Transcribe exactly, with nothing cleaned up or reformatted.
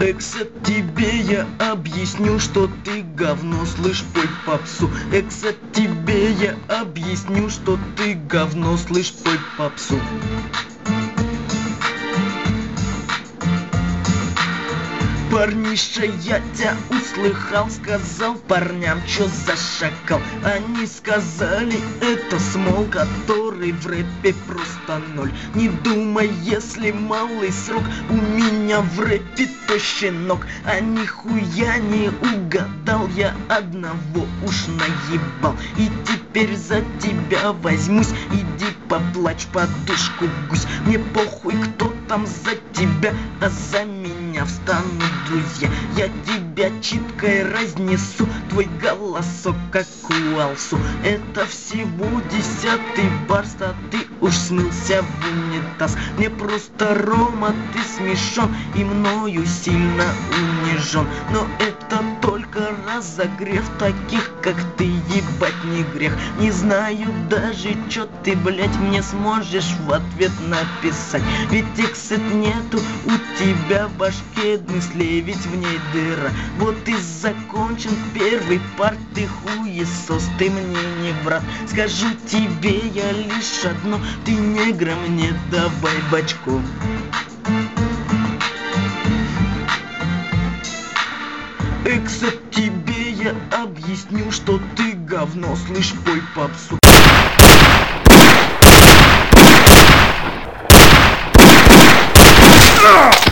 Эксет, тебе я объясню, что ты говно, слышь, пой попсу. Эксет, тебе я объясню, что ты говно, слышь, пой попсу. Парниша, я тебя услыхал, сказал парням, чё за шакал. Они сказали, это смол, который в рэпе просто ноль. Не думай, если малый срок, у меня в рэпе то щенок. А нихуя не угадал, я одного уж наебал. И теперь за тебя возьмусь, иди поплачь, подушку гусь. Мне похуй, кто там за тебя, а за меня встанут друзья. Я тебя читкой разнесу, твой голосок как у Алсу. Это всего десятый барст, а ты уж смылся в унитаз. Мне просто, Рома, ты смешон и мною сильно унижен. Но это только разогрев, таких как ты ебать не грех. Не знаю даже, чё ты, блять, мне сможешь в ответ написать. Ведь эксет нету у тебя в башке мыслей, ведь в ней дыра. Вот и закончен первый парт, ты хуесос, ты мне не брат. Скажу тебе я лишь одно, ты негра мне давай бачку. Эксет, тебе я объясню, что ты говно, слышь, пой попсу. Ah!